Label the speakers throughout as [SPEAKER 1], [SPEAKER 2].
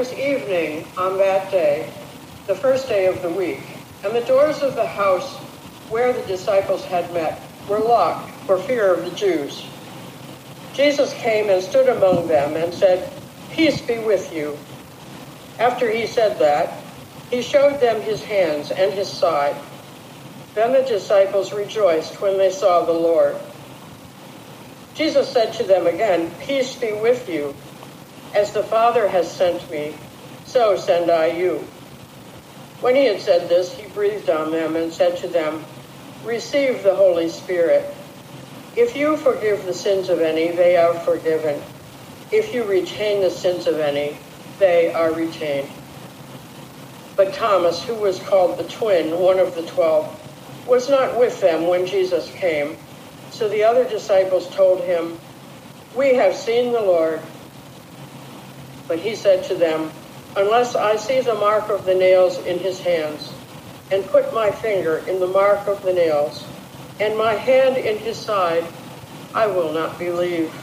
[SPEAKER 1] was evening on that day, the first day of the week, and the doors of the house where the disciples had met were locked for fear of the Jews. Jesus came and stood among them and said, "Peace be with you." After he said that, he showed them his hands and his side. Then the disciples rejoiced when they saw the Lord. Jesus said to them again, "Peace be with you. As the Father has sent me, so send I you." When he had said this, he breathed on them and said to them, "Receive the Holy Spirit. If you forgive the sins of any, they are forgiven. If you retain the sins of any, they are retained." But Thomas, who was called the twin, one of the 12, was not with them when Jesus came. So the other disciples told him, "We have seen the Lord." But he said to them, "Unless I see the mark of the nails in his hands, and put my finger in the mark of the nails, and my hand in his side, I will not believe."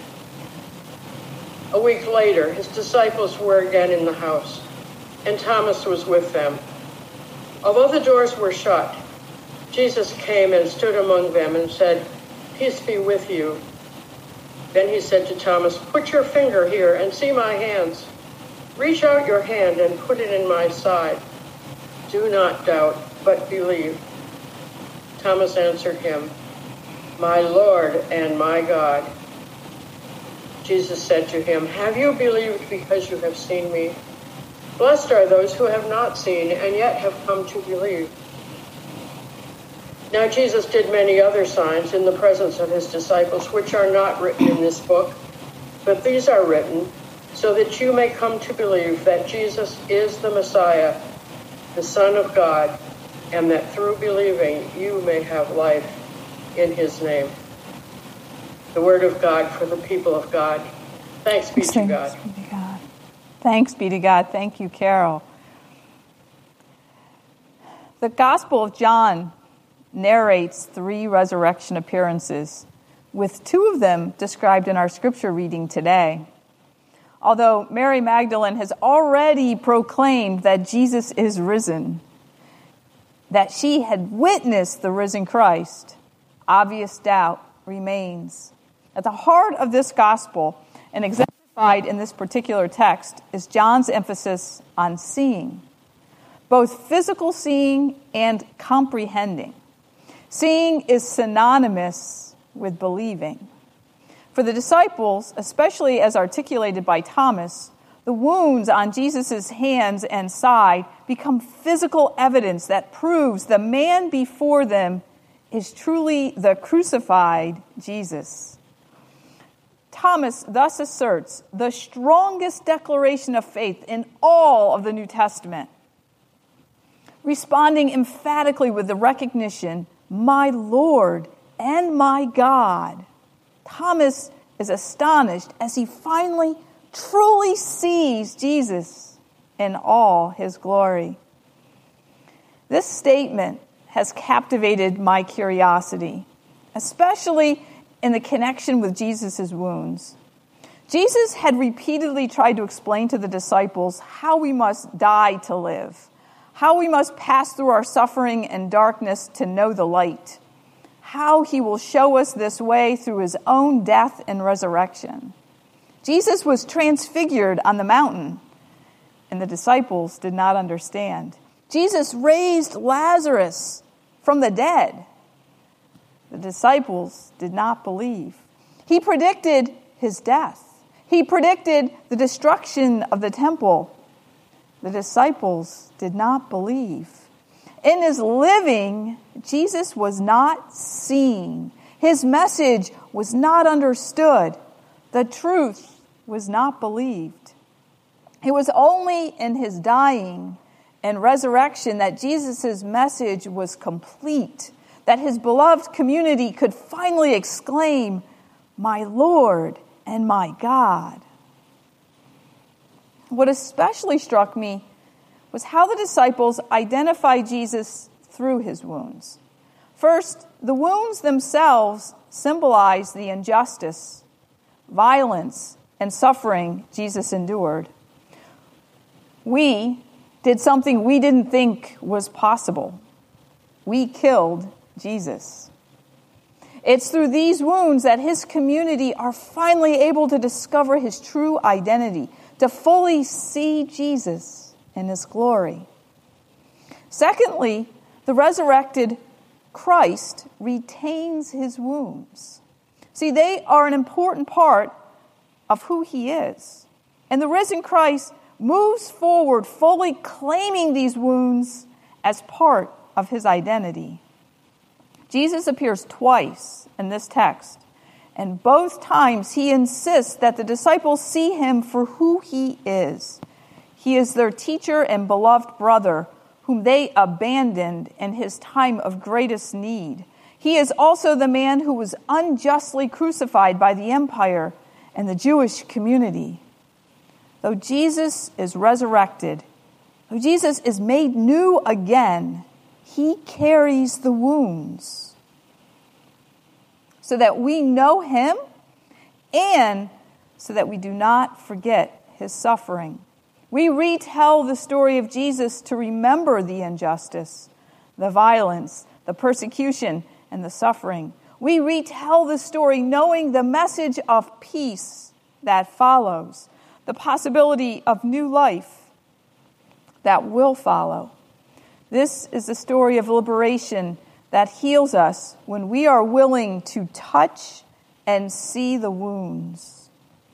[SPEAKER 1] A week later, his disciples were again in the house, and Thomas was with them. Although the doors were shut, Jesus came and stood among them and said, "Peace be with you." Then he said to Thomas, "Put your finger here and see my hands. Reach out your hand and put it in my side. Do not doubt, but believe." Thomas answered him, "My Lord and my God." Jesus said to him, "Have you believed because you have seen me? Blessed are those who have not seen and yet have come to believe." Now Jesus did many other signs in the presence of his disciples, which are not written in this book, but these are written so that you may come to believe that Jesus is the Messiah, the Son of God, and that through believing you may have life in his name. The word of God for the people of God. Thanks be to God.
[SPEAKER 2] Thanks be to God. Thanks be to God. Thank you, Carol. The Gospel of John narrates 3 resurrection appearances, with 2 of them described in our scripture reading today. Although Mary Magdalene has already proclaimed that Jesus is risen, that she had witnessed the risen Christ, obvious doubt remains. At the heart of this gospel, and exemplified in this particular text, is John's emphasis on seeing, both physical seeing and comprehending. Seeing is synonymous with believing. For the disciples, especially as articulated by Thomas, the wounds on Jesus' hands and side become physical evidence that proves the man before them is truly the crucified Jesus. Thomas thus asserts the strongest declaration of faith in all of the New Testament, responding emphatically with the recognition, "My Lord and my God." Thomas is astonished as he finally truly sees Jesus in all his glory. This statement has captivated my curiosity, especially in the connection with Jesus' wounds. Jesus had repeatedly tried to explain to the disciples how we must die to live, how we must pass through our suffering and darkness to know the light, how he will show us this way through his own death and resurrection. Jesus was transfigured on the mountain, and the disciples did not understand. Jesus raised Lazarus from the dead. The disciples did not believe. He predicted his death. He predicted the destruction of the temple. The disciples did not believe. In his living, Jesus was not seen. His message was not understood. The truth was not believed. It was only in his dying and resurrection that Jesus' message was complete, that his beloved community could finally exclaim, "My Lord and my God." What especially struck me was how the disciples identified Jesus through his wounds. First, the wounds themselves symbolize the injustice, violence, and suffering Jesus endured. We did something we didn't think was possible. We killed Jesus. It's through these wounds that his community are finally able to discover his true identity, to fully see Jesus in his glory. Secondly, the resurrected Christ retains his wounds. See, they are an important part of who he is. And the risen Christ moves forward, fully claiming these wounds as part of his identity. Jesus appears twice in this text, and both times he insists that the disciples see him for who he is. He is their teacher and beloved brother, whom they abandoned in his time of greatest need. He is also the man who was unjustly crucified by the empire and the Jewish community. Though Jesus is resurrected, though Jesus is made new again, he carries the wounds so that we know him and so that we do not forget his suffering. We retell the story of Jesus to remember the injustice, the violence, the persecution, and the suffering. We retell the story knowing the message of peace that follows, the possibility of new life that will follow. This is the story of liberation that heals us when we are willing to touch and see the wounds.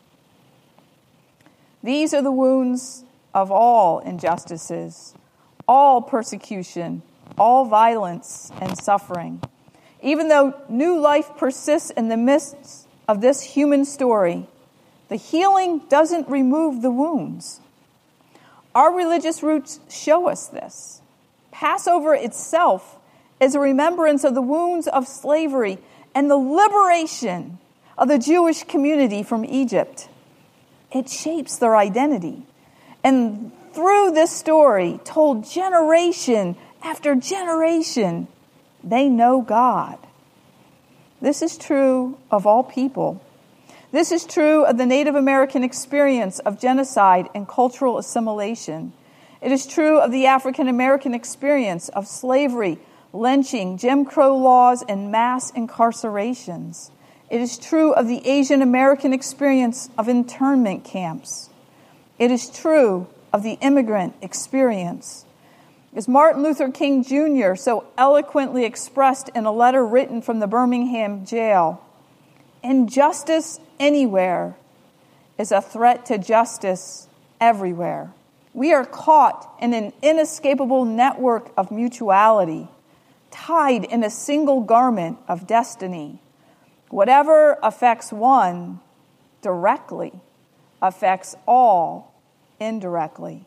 [SPEAKER 2] These are the wounds of all injustices, all persecution, all violence and suffering. Even though new life persists in the midst of this human story, the healing doesn't remove the wounds. Our religious roots show us this. Passover itself is a remembrance of the wounds of slavery and the liberation of the Jewish community from Egypt. It shapes their identity. And through this story, told generation after generation, they know God. This is true of all people. This is true of the Native American experience of genocide and cultural assimilation. It is true of the African American experience of slavery, lynching, Jim Crow laws, and mass incarcerations. It is true of the Asian American experience of internment camps. It is true of the immigrant experience. As Martin Luther King Jr. so eloquently expressed in a letter written from the Birmingham jail, injustice anywhere is a threat to justice everywhere. We are caught in an inescapable network of mutuality, tied in a single garment of destiny. Whatever affects one directly affects all indirectly.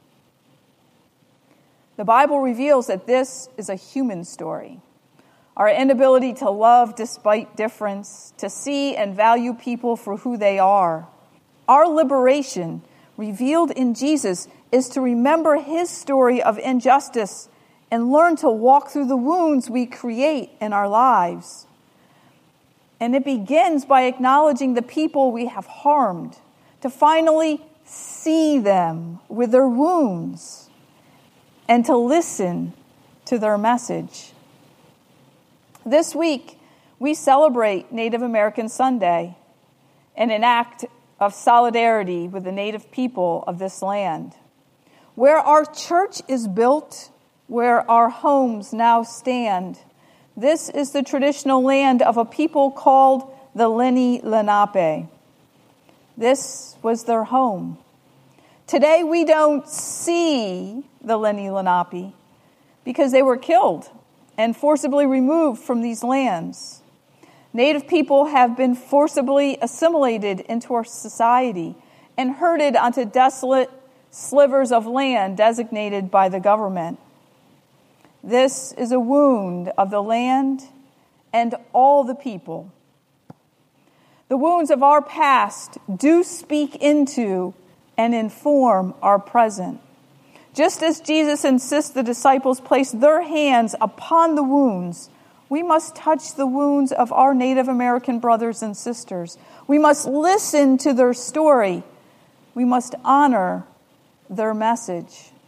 [SPEAKER 2] The Bible reveals that this is a human story. Our inability to love despite difference, to see and value people for who they are. Our liberation, revealed in Jesus, is to remember his story of injustice and learn to walk through the wounds we create in our lives. And it begins by acknowledging the people we have harmed, to finally see them with their wounds and to listen to their message. This week, we celebrate Native American Sunday in an act of solidarity with the Native people of this land. Where our church is built, where our homes now stand, this is the traditional land of a people called the Lenni Lenape. This was their home. Today, we don't see the Lenni Lenape because they were killed and forcibly removed from these lands. Native people have been forcibly assimilated into our society and herded onto desolate slivers of land designated by the government. This is a wound of the land and all the people. The wounds of our past do speak into and inform our present. Just as Jesus insists the disciples place their hands upon the wounds, we must touch the wounds of our Native American brothers and sisters. We must listen to their story. We must honor their message.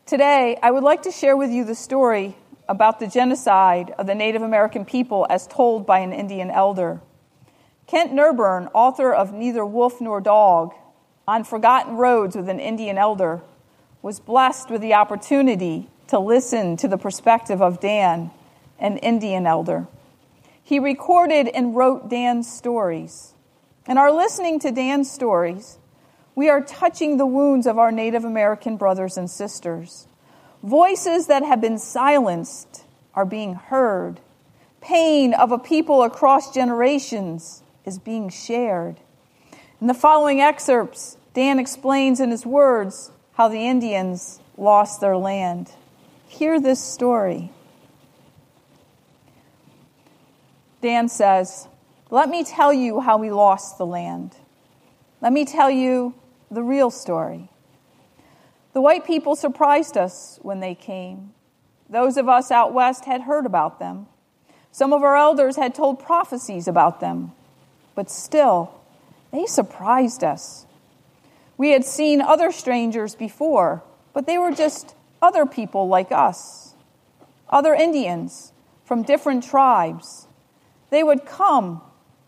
[SPEAKER 2] Today, I would like to share with you the story about the genocide of the Native American people as told by an Indian elder. Kent Nerburn, author of Neither Wolf Nor Dog, On Forgotten Roads with an Indian Elder, was blessed with the opportunity to listen to the perspective of Dan, an Indian elder. He recorded and wrote Dan's stories. In our listening to Dan's stories, we are touching the wounds of our Native American brothers and sisters. Voices that have been silenced are being heard. Pain of a people across generations is being shared. In the following excerpts, Dan explains in his words how the Indians lost their land. Hear this story. Dan says, "Let me tell you how we lost the land. Let me tell you the real story. The white people surprised us when they came. Those of us out west had heard about them. Some of our elders had told prophecies about them. But still, they surprised us. We had seen other strangers before, but they were just other people like us. Other Indians from different tribes. They would come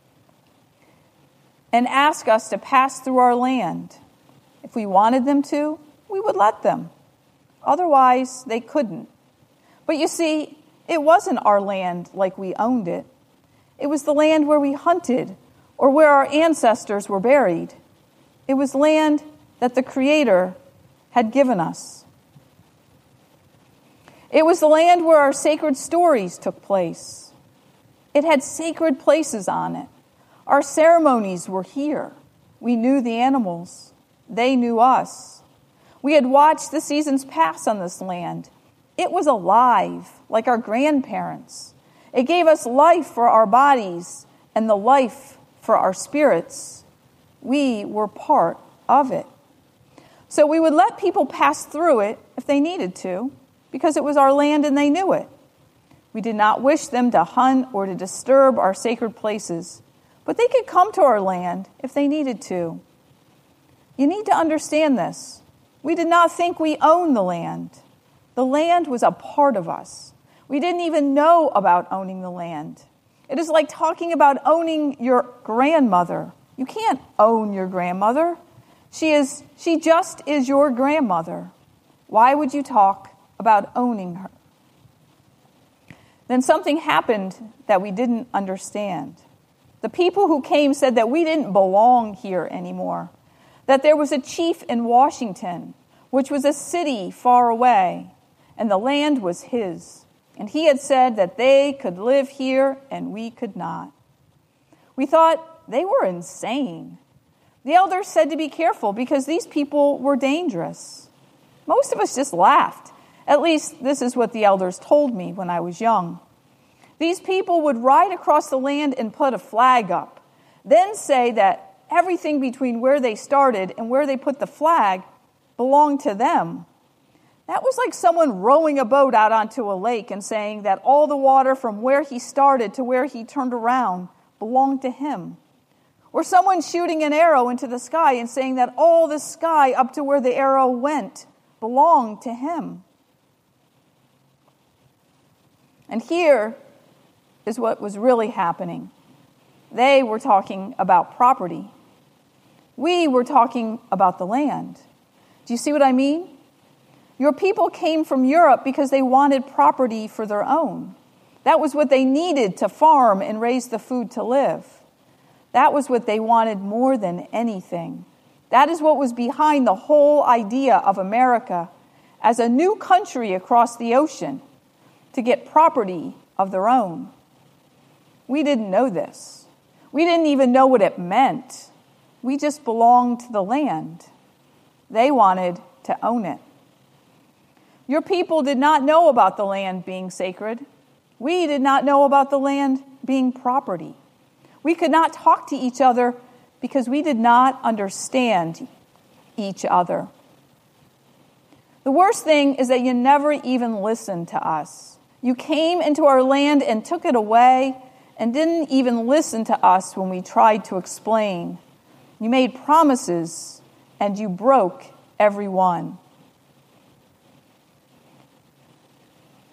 [SPEAKER 2] and ask us to pass through our land. If we wanted them to, we would let them. Otherwise, they couldn't. But you see, it wasn't our land like we owned it. It was the land where we hunted or where our ancestors were buried. It was land that the Creator had given us. It was the land where our sacred stories took place. It had sacred places on it. Our ceremonies were here. We knew the animals. They knew us. We had watched the seasons pass on this land. It was alive, like our grandparents. It gave us life for our bodies and the life for our spirits. We were part of it. So we would let people pass through it if they needed to, because it was our land and they knew it. We did not wish them to hunt or to disturb our sacred places, but they could come to our land if they needed to. You need to understand this. We did not think we owned the land. The land was a part of us. We didn't even know about owning the land. It is like talking about owning your grandmother. You can't own your grandmother. She just is your grandmother. Why would you talk about owning her? Then something happened that we didn't understand. The people who came said that we didn't belong here anymore, that there was a chief in Washington, which was a city far away, and the land was his. And he had said that they could live here and we could not. We thought they were insane. The elders said to be careful because these people were dangerous. Most of us just laughed. At least this is what the elders told me when I was young. These people would ride across the land and put a flag up, then say that everything between where they started and where they put the flag belonged to them. That was like someone rowing a boat out onto a lake and saying that all the water from where he started to where he turned around belonged to him. Or someone shooting an arrow into the sky and saying that all the sky up to where the arrow went belonged to him. And here is what was really happening. They were talking about property. We were talking about the land. Do you see what I mean? Your people came from Europe because they wanted property for their own. That was what they needed to farm and raise the food to live. That was what they wanted more than anything. That is what was behind the whole idea of America as a new country across the ocean, to get property of their own. We didn't know this. We didn't even know what it meant. We just belonged to the land. They wanted to own it. Your people did not know about the land being sacred. We did not know about the land being property. We could not talk to each other because we did not understand each other. The worst thing is that you never even listened to us. You came into our land and took it away and didn't even listen to us when we tried to explain. You made promises and you broke every one.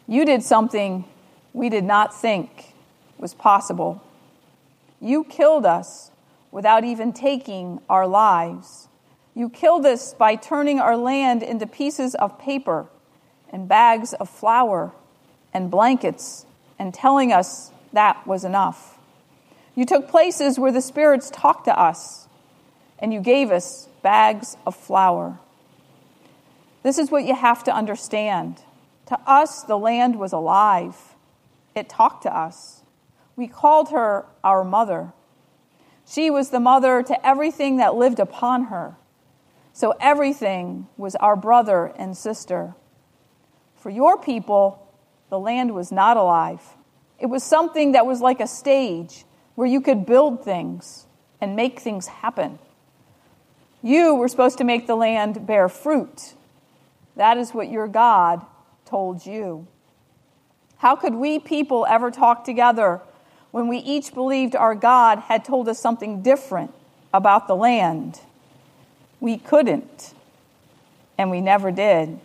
[SPEAKER 2] You did something we did not think was possible. You killed us without even taking our lives. You killed us by turning our land into pieces of paper and bags of flour and blankets and telling us that was enough. You took places where the spirits talked to us, and you gave us bags of flour. This is what you have to understand. To us, the land was alive. It talked to us. We called her our mother. She was the mother to everything that lived upon her. So everything was our brother and sister. For your people, the land was not alive. It was something that was like a stage where you could build things and make things happen. You were supposed to make the land bear fruit. That is what your God told you. How could we people ever talk together when we each believed our God had told us something different about the land? We couldn't, and we never did.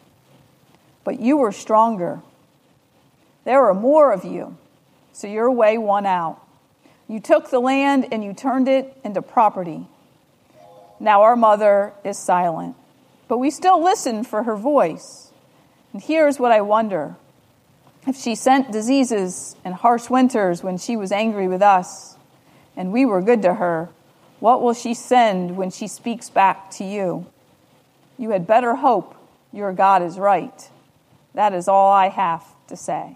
[SPEAKER 2] But you were stronger. There were more of you, so your way won out. You took the land and you turned it into property. Now our mother is silent, but we still listen for her voice. And here's what I wonder. If she sent diseases and harsh winters when she was angry with us, and we were good to her, what will she send when she speaks back to you? You had better hope your God is right. That is all I have to say.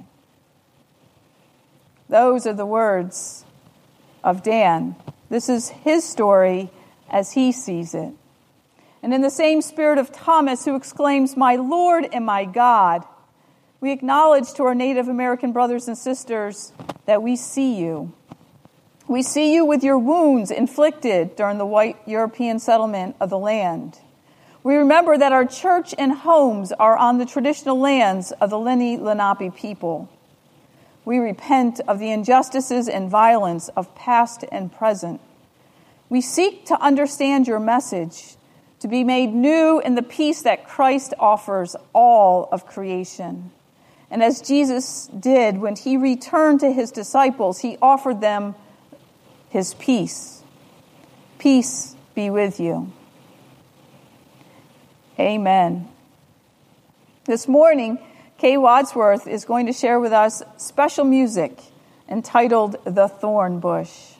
[SPEAKER 2] Those are the words of Dan. This is his story as he sees it. And in the same spirit of Thomas, who exclaims, "My Lord and my God," we acknowledge to our Native American brothers and sisters that we see you. We see you with your wounds inflicted during the white European settlement of the land. We remember that our church and homes are on the traditional lands of the Lenni Lenape people. We repent of the injustices and violence of past and present. We seek to understand your message, to be made new in the peace that Christ offers all of creation. And as Jesus did when he returned to his disciples, he offered them his peace. Peace be with you. Amen. This morning, Kay Wadsworth is going to share with us special music entitled The Thorn Bush.